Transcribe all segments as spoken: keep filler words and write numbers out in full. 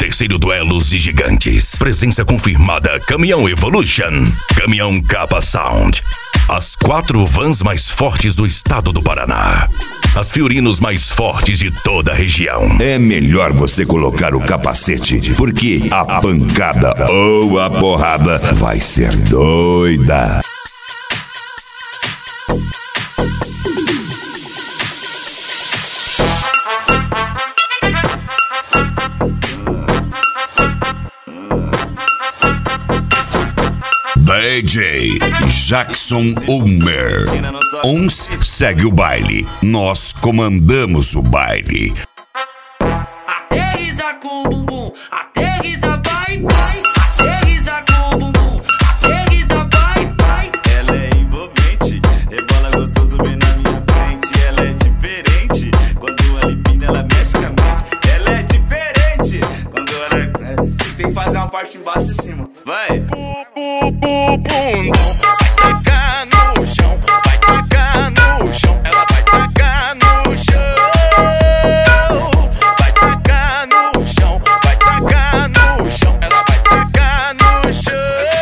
Terceiro Duelos de Gigantes. Presença confirmada: Caminhão Evolution, Caminhão Capa Sound. As quatro vans mais fortes do estado do Paraná. As Fiorinos mais fortes de toda a região. É melhor você colocar o capacete, porque a pancada ou a porrada vai ser doida. D J Jackson Ulmer. Uns segue o baile, nós comandamos o baile. Aterriza com o bumbum, aterriza, vai, vai. Aterriza com o bumbum, aterriza, vai, vai. Ela é envolvente, rebola gostoso bem na minha frente. Ela é diferente, quando ela empina ela mexe com a mente. Ela é diferente, quando ela... Tem que fazer uma parte embaixo e cima, vai. Vai tacar no chão, vai tacar no chão, ela vai tacar no chão. Vai tacar no chão, vai tacar no chão, ela vai tacar no chão.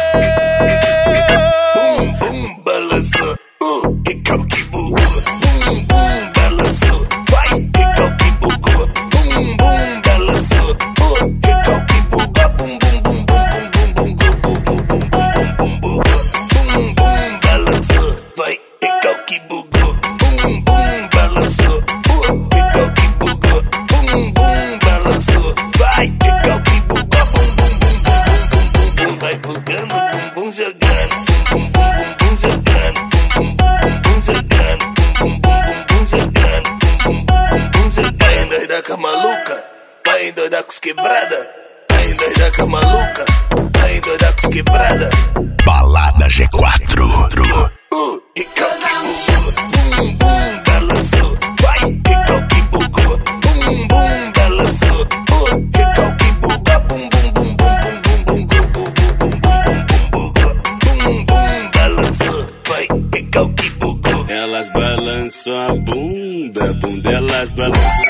Bum, bum, balançou, uh, recalque que bugou. Bum, bum, balançou, vai, recalque que bugou. Bum, bum, balançou, uh, recalque que bugou. Bum, bum, bum, bum, bum, bum, bum, bum, bum, bum, bum, bum, bum. Bum, bum, balançou, vai, recalque que bugou. Bum, bum, balançou, uh, recalque que bugou. Bum, bum, balançou, vai, recalque que bugou. Bum, bum, bum, bum, bum, bum, bum, vai bugando, bum, bum, jogando. Bum, bum, bum, bum, jogando. Bum, bum, bum, bum, jogando. Bum, bum, bum, bum, jogando. Bum, bum, bum, bum, jogando. Vai endoidar com a maluca, vai endoidar com os quebrada. Vai endoidar com a maluca, vai endoidar com os quebrada. Balada G quatro. Uh, recalque bugou. Bum, bum, balançou, vai, recalque bugou. Bum, bum, balançou, uh, recalque bugou. Bum, bum, bum, bum, bum, bum, bum, bum, bum, bum, bum, bum, bum, bum, balançou, vai, recalque bugou. Elas balançam a bunda, bunda elas balançam.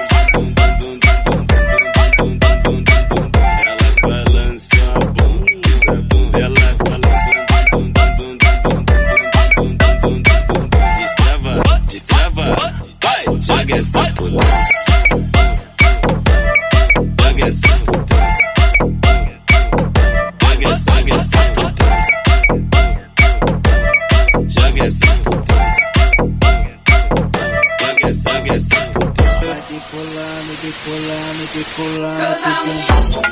Elas balançam a bunda, bunda elas balançam. Destrava, destrava, vai, joga essa puta. Joga essa puta. Joga essa, joga essa puta. Joga essa puta. Joga essa, joga essa puta. Vai decolando, decolando, decolando.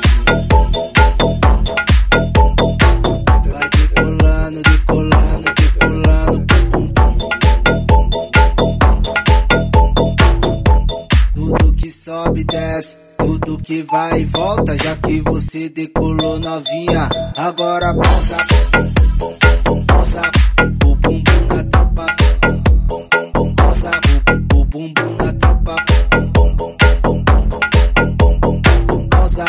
Vai decolando, decolando, decolando. Tudo que sobe e desce, tudo que vai e volta. Já que você decolou novinha, agora pausa, pausa, o bumbum na tropa. Pausa, o bumbum na tropa. Pausa,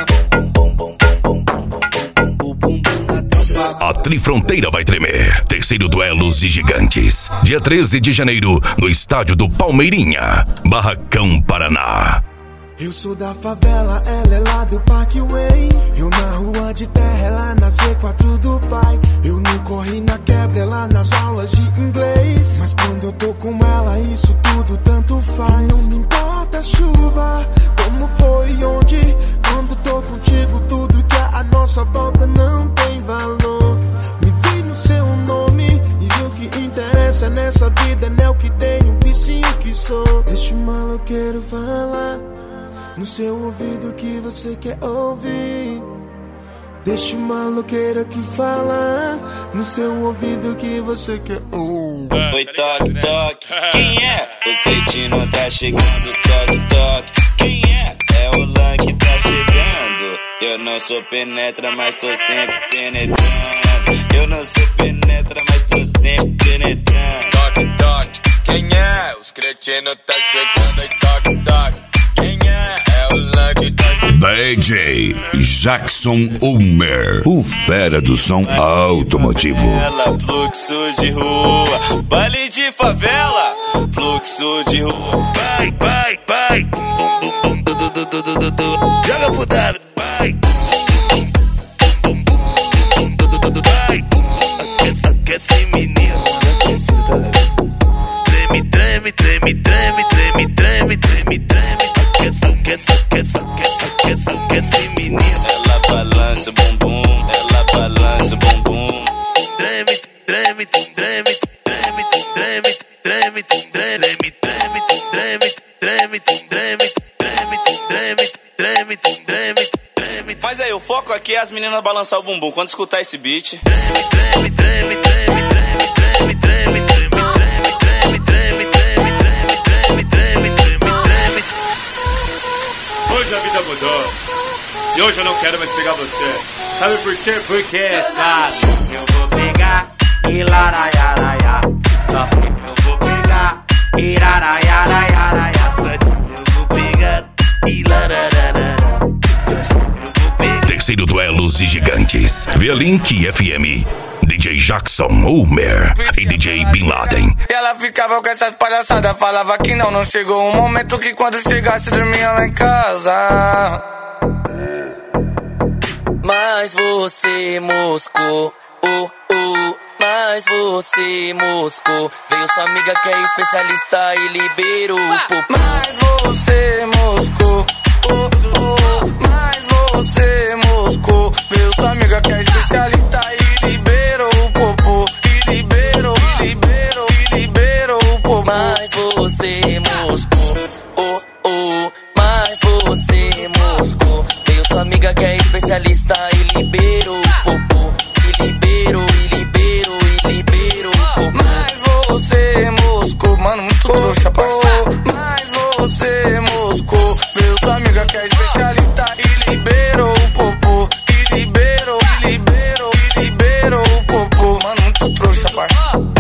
o bumbum na tropa. A Trifronteira vai tremer. Terceiro Duelos de Gigantes. Dia treze de janeiro, no estádio do Palmeirinha, Barracão, Paraná. Eu sou da favela, ela é lá do Parkway. Eu na rua de terra, ela na G quatro do pai. Eu não corri na quebra, ela nas aulas de inglês. Mas quando eu tô com ela, isso tudo tanto faz. Não me importa a chuva, como foi e onde. Quando tô contigo, tudo que é a nossa volta não tem valor. Me vi no seu nome, e o que interessa nessa vida não é o que tenho, e sim o que sou. Deixa o maloqueiro falar no seu ouvido que você quer ouvir. Deixa o maloqueiro aqui falar no seu ouvido que você quer ouvir. Oi, toque, toque, quem é? Os cretinos tá chegando, toque, toque. Quem é? É o Lan que tá chegando. Eu não sou penetra, mas tô sempre penetrando. Eu não sou penetra, mas tô sempre penetrando. Toque, toque, quem é? Os cretinos tá chegando e toque, toque. Quem é? É o Lan que tá chegando. D J Jackson Ulmer, o fera do som automotivo. Ela, fluxo de rua, baile de favela, fluxo de rua. Vai, vai, vai. Joga pro W, vai. balança o bumbum, ela balança o bumbum. Treme, treme, treme, treme, treme, treme, treme, treme, treme, treme, treme, treme, treme, treme, treme, treme. Mas aí, o foco aqui é as meninas balançar o bumbum quando escutar esse beat. Treme, treme, treme, treme, treme, treme, treme, treme, treme, treme, treme, treme, treme, treme, treme, treme. Hoje a vida mudou. E hoje eu não quero mais pegar você. Sabe por quê? Porque sabe, eu vou pegar e laraiaraia. Eu vou pegar e laraiaraia. Eu vou pegar e larararara. Terceiro duelo e gigantes. Velink F M. D J Jackson Ulmer e D J Bin Laden. E ela ficava com essas palhaçadas, falava que não, não chegou um momento que quando chegasse dormia lá em casa. Mas você moscou, oh, oh. Mas você moscou. Veio sua amiga que é especialista e liberou o popô. Mas você moscou, oh, oh. Mas você moscou. Veio sua amiga que é especialista e liberou o popô. E liberou, e liberou, e liberou o popô. Mas você moscou, oh, oh. Mas você moscou. Veio sua amiga que é especialista e liberou o popô. E liberou, e liberou, e liberou o popô. Mas você moscou, mano, muito trouxa, parceiro. Mas você moscou. Veio sua amiga que é especialista e liberou o popô. E liberou, e liberou, e liberou o popô. Mano, muito trouxa, parceiro.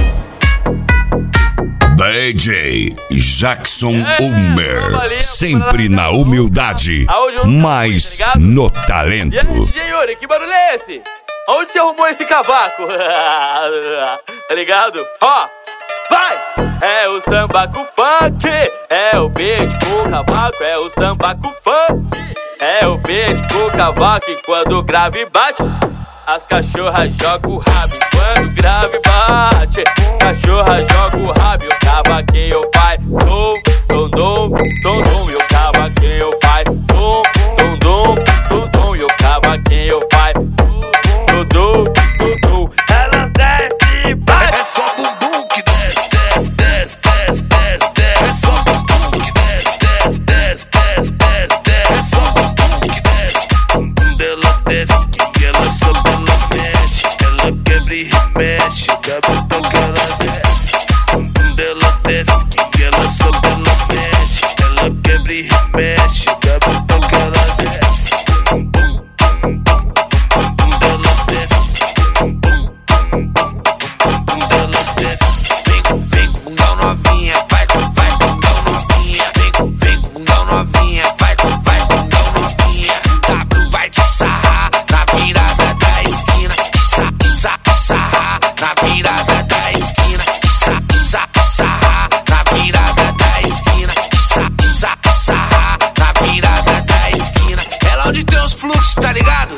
D J Jackson Ulmer. Sempre na humildade, mas no talento. E aí, D J Yuri, que barulho é esse? Onde você arrumou esse cavaco? Tá ligado? Ó, vai! É o samba com funk, é o beijo com cavaco, é o samba com funk, é o beijo com cavaco. E quando o grave bate, as cachorras jogam o rabo. Quando o grave bate, cachorra joga o rabo. E o cavaquinho vai dom, dom, dom, dom, dom. E o cavaquinho vai dom, dom, dom, dom, dom. E o cavaquinho vai dom, dom, dom. Elas descem e batem. É só bumbum que desce, desce, desce, desce, desce, desce. É só bumbum que desce, desce, desce, desce, desce, desce. É só bumbum que desce. Bumbum dela desce, que ela sobe, ela mexe, ela quebra e remexe. O cabelo que ela desce. Bumbum dela desce, que ela sobe, ela mexe, ela quebra e remexe. O cabelo que ela desce. Bumbum, bumbum, bumbum dela desce. Bumbum, bumbum, bumbum dela desce. Vem com, vem com bundão novinha, vai com, vai com bundão novinha. Vem com, vem com bundão novinha, vai com, vai com bundão novinha. O W vai te sarrar na virada da esquina. Sa, sa, sarrar na virada da esquina. Sa, sa, sarrar na virada da esquina. Sa, sa, sarrar na virada da esquina. É lá onde tem os fluxos, tá ligado?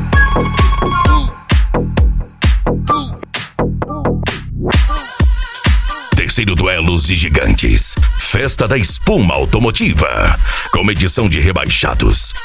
Terceiro duelo e gigantes. Festa da Espuma Automotiva. Com edição de rebaixados.